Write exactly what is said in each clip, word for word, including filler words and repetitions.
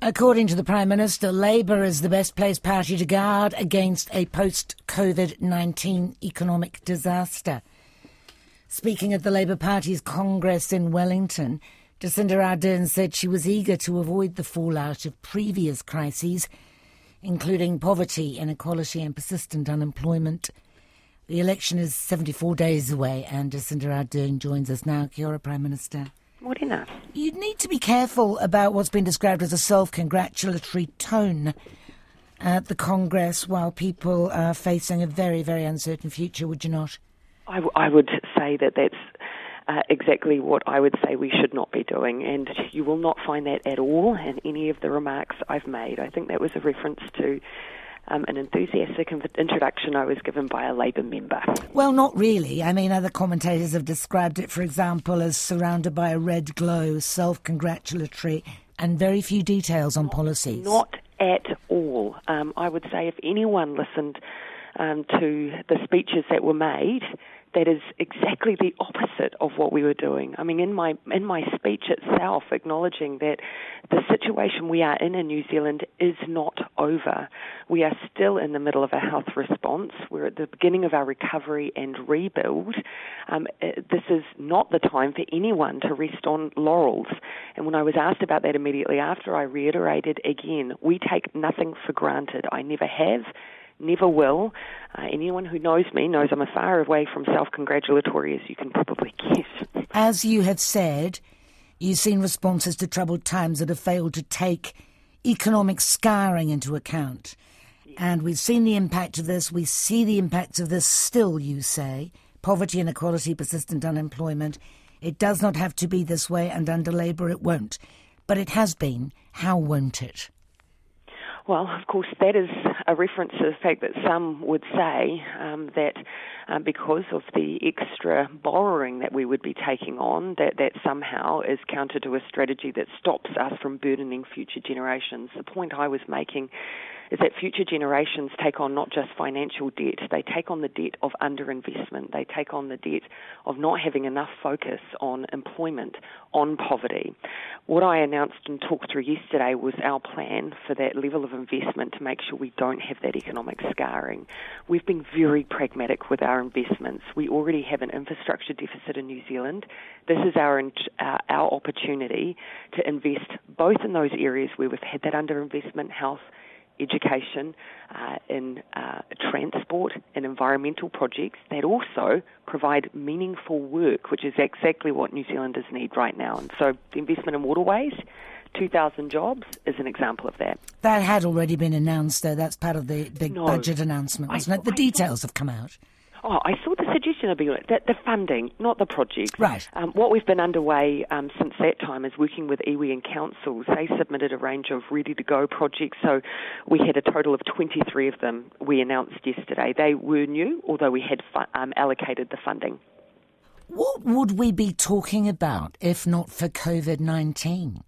According to the Prime Minister, Labour is the best placed party to guard against a post-COVID nineteen economic disaster. Speaking at the Labour Party's Congress in Wellington, Jacinda Ardern said she was eager to avoid the fallout of previous crises, including poverty, inequality and persistent unemployment. The election is seventy-four days away, and Jacinda Ardern joins us now. Kia ora, Prime Minister. Morena. You'd need to be careful about what's been described as a self-congratulatory tone at the Congress while people are facing a very, very uncertain future, would you not? I, w- I would say that that's uh, exactly what I would say we should not be doing, and you will not find that at all in any of the remarks I've made. I think that was a reference to Um, an enthusiastic introduction I was given by a Labour member. Well, not really. I mean, other commentators have described it, for example, as surrounded by a red glow, self-congratulatory, and very few details on not, policies. Not at all. Um, I would say if anyone listened um, to the speeches that were made, that is exactly the opposite of what we were doing. I mean, in my in my speech itself, acknowledging that the situation we are in in New Zealand is not over. We are still in the middle of a health response. We're at the beginning of our recovery and rebuild. Um, this is not the time for anyone to rest on laurels. And when I was asked about that immediately after, I reiterated again, we take nothing for granted. I never have. Never will. Uh, anyone who knows me knows I'm as far away from self-congratulatory as you can probably guess. As you have said, you've seen responses to troubled times that have failed to take economic scarring into account. Yeah. And we've seen the impact of this. We see the impacts of this still, you say. Poverty, inequality, persistent unemployment. It does not have to be this way, and under Labour it won't. But it has been. How won't it? Well, of course, that is a reference to the fact that some would say um, that um, because of the extra borrowing that we would be taking on, that that somehow is counter to a strategy that stops us from burdening future generations. The point I was making is that future generations take on not just financial debt, they take on the debt of underinvestment, they take on the debt of not having enough focus on employment, on poverty. What I announced and talked through yesterday was our plan for that level of investment to make sure we don't have that economic scarring. We've been very pragmatic with our investments. We already have an infrastructure deficit in New Zealand. This is our, uh, our opportunity to invest both in those areas where we've had that underinvestment, health, education, uh, in uh, transport and environmental projects that also provide meaningful work, which is exactly what New Zealanders need right now. And so the investment in waterways, two thousand jobs, is an example of that. That had already been announced, though. That's part of the big no, budget announcement, wasn't I, it? The I details thought, have come out. Oh, I saw the suggestion of being that the funding, not the project. Right. Um, what we've been underway um, since that time is working with iwi and councils. They submitted a range of ready-to-go projects, so we had a total of twenty-three of them we announced yesterday. They were new, although we had fu- um, allocated the funding. What would we be talking about if not for COVID nineteen?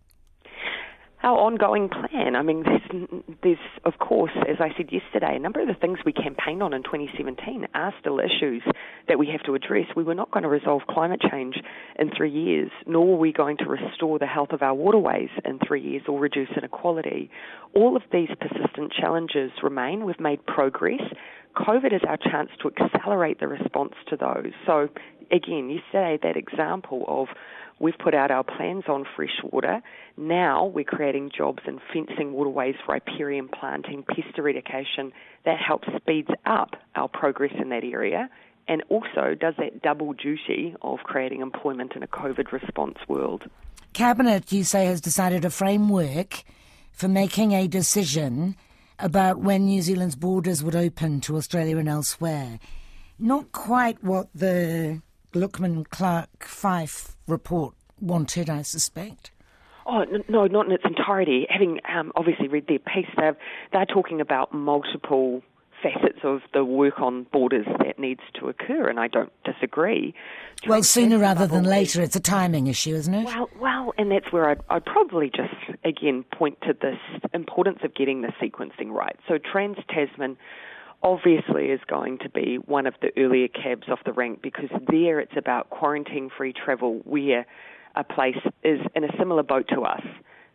Our ongoing plan. I mean, there's, there's, of course, as I said yesterday, a number of the things we campaigned on in twenty seventeen are still issues that we have to address. We were not going to resolve climate change in three years, nor were we going to restore the health of our waterways in three years or reduce inequality. All of these persistent challenges remain. We've made progress. COVID is our chance to accelerate the response to those. So, again, yesterday, that example of we've put out our plans on freshwater. Now we're creating jobs in fencing, waterways, riparian planting, pest eradication. That helps speeds up our progress in that area and also does that double duty of creating employment in a COVID response world. Cabinet, you say, has decided a framework for making a decision about when New Zealand's borders would open to Australia and elsewhere. Not quite what the Lookman-Clark-Fife report wanted, I suspect. Oh, no, not in its entirety. Having um, obviously read their piece, they're, they're talking about multiple facets of the work on borders that needs to occur, and I don't disagree. Well, sooner rather than later, it's a timing issue, isn't it? Well, well, and that's where I'd, I'd probably just, again, point to this importance of getting the sequencing right. So Trans-Tasman obviously is going to be one of the earlier cabs off the rank because there it's about quarantine-free travel where a place is in a similar boat to us.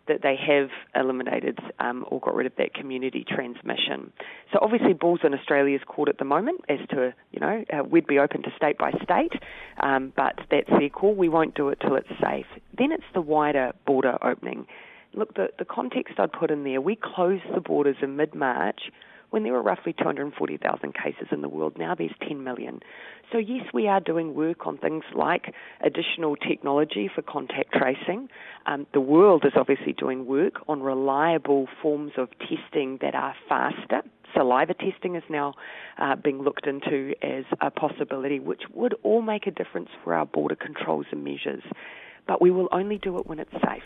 that they have eliminated um, or got rid of that community transmission. So obviously ball's in Australia's court at the moment as to, you know, uh, we'd be open to state by state, um, but that's their call. We won't do it till it's safe. Then it's the wider border opening. Look, the, the context I'd put in there, we closed the borders in mid-March when there were roughly two hundred forty thousand cases in the world. Now there's ten million. So yes, we are doing work on things like additional technology for contact tracing. Um, the world is obviously doing work on reliable forms of testing that are faster. Saliva testing is now uh, being looked into as a possibility, which would all make a difference for our border controls and measures. But we will only do it when it's safe.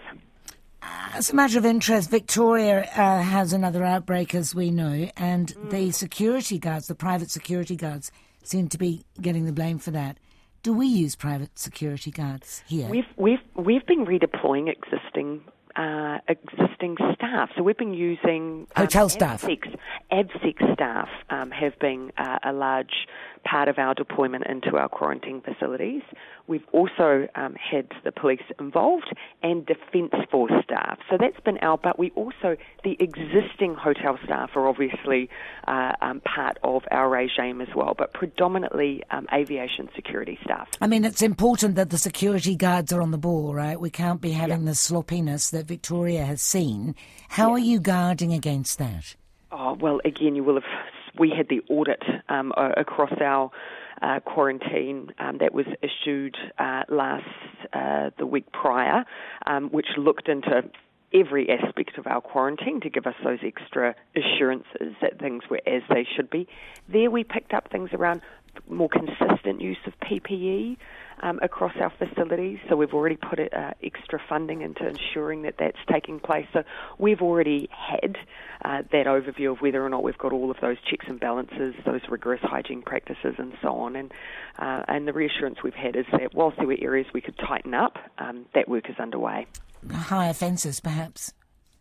As a matter of interest, Victoria uh, has another outbreak, as we know, and mm. the security guards, the private security guards, seem to be getting the blame for that. Do we use private security guards here? We've we've we've been redeploying existing uh, existing staff. So we've been using um, hotel staff. ABSEC, ABSEC staff um, have been uh, a large part of our deployment into our quarantine facilities. We've also um, had the police involved and Defence Force staff. So that's been our, but we also, the existing hotel staff are obviously uh, um, part of our regime as well, but predominantly um, aviation security staff. I mean, it's important that the security guards are on the ball, right? We can't be having yeah. the sloppiness that Victoria has seen. How yeah. are you guarding against that? Oh, well, again, you will have, we had the audit um, across our Uh, quarantine um, that was issued uh, last uh, the week prior, um, which looked into every aspect of our quarantine to give us those extra assurances that things were as they should be. There we picked up things around more consistent use of P P E um, across our facilities, so we've already put uh, extra funding into ensuring that that's taking place. So we've already had uh, that overview of whether or not we've got all of those checks and balances, those rigorous hygiene practices and so on. And uh, and the reassurance we've had is that whilst there were areas we could tighten up, um, that work is underway. Higher fences, perhaps?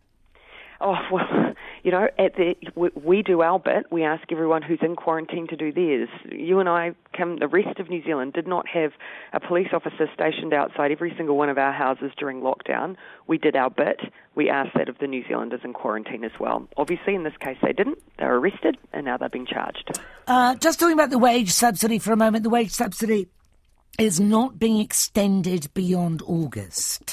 Oh, well, you know, at the we, we do our bit. We ask everyone who's in quarantine to do theirs. You and I, come, the rest of New Zealand, did not have a police officer stationed outside every single one of our houses during lockdown. We did our bit. We asked that of the New Zealanders in quarantine as well. Obviously, in this case, they didn't. They were arrested, and now they're being charged. Uh, just talking about the wage subsidy for a moment. The wage subsidy is not being extended beyond August.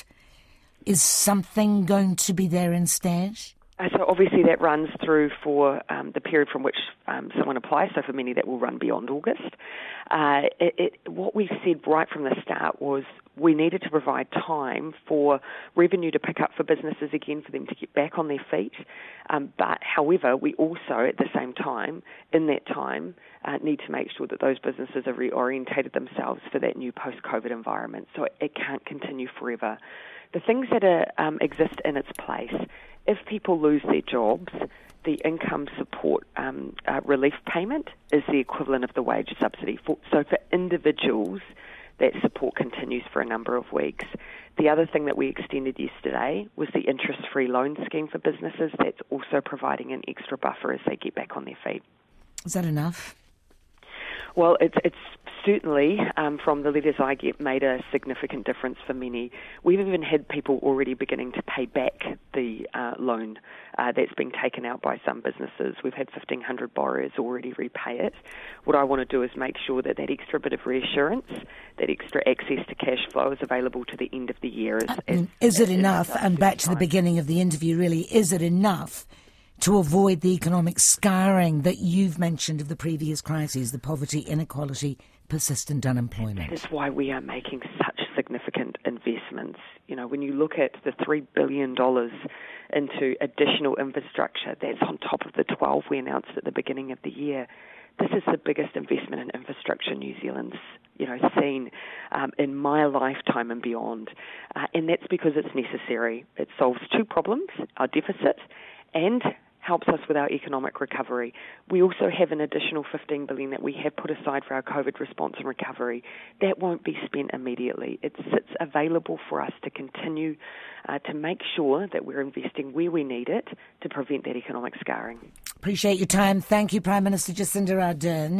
Is something going to be there instead? Uh, so obviously that runs through for um, the period from which um, someone applies, so for many that will run beyond August. Uh, it, it, what we said right from the start was we needed to provide time for revenue to pick up for businesses again, for them to get back on their feet. Um, but however, we also at the same time, in that time, uh, need to make sure that those businesses have reorientated themselves for that new post-COVID environment. So it, it can't continue forever. The things that are, um, exist in its place, if people lose their jobs, the income support um, uh, relief payment is the equivalent of the wage subsidy. For, so for individuals, that support continues for a number of weeks. The other thing that we extended yesterday was the interest-free loan scheme for businesses. That's also providing an extra buffer as they get back on their feet. Is that enough? Well, it's, it's certainly, um, from the letters I get, made a significant difference for many. We've even had people already beginning to pay back the uh, loan uh, that's been taken out by some businesses. We've had fifteen hundred borrowers already repay it. What I want to do is make sure that that extra bit of reassurance, that extra access to cash flow is available to the end of the year. As, I mean, as, is it as, enough, as and back to the beginning of the interview really, is it enough to avoid the economic scarring that you've mentioned of the previous crises, the poverty, inequality, persistent unemployment? That is why we are making such significant investments. You know, when you look at the three billion dollars into additional infrastructure, that's on top of the twelve we announced at the beginning of the year. This is the biggest investment in infrastructure New Zealand's, you know, seen um, in my lifetime and beyond. Uh, and that's because it's necessary. It solves two problems, our deficit and helps us with our economic recovery. We also have an additional fifteen billion dollars that we have put aside for our COVID response and recovery. That won't be spent immediately. It sits available for us to continue uh, to make sure that we're investing where we need it to prevent that economic scarring. Appreciate your time. Thank you, Prime Minister Jacinda Ardern.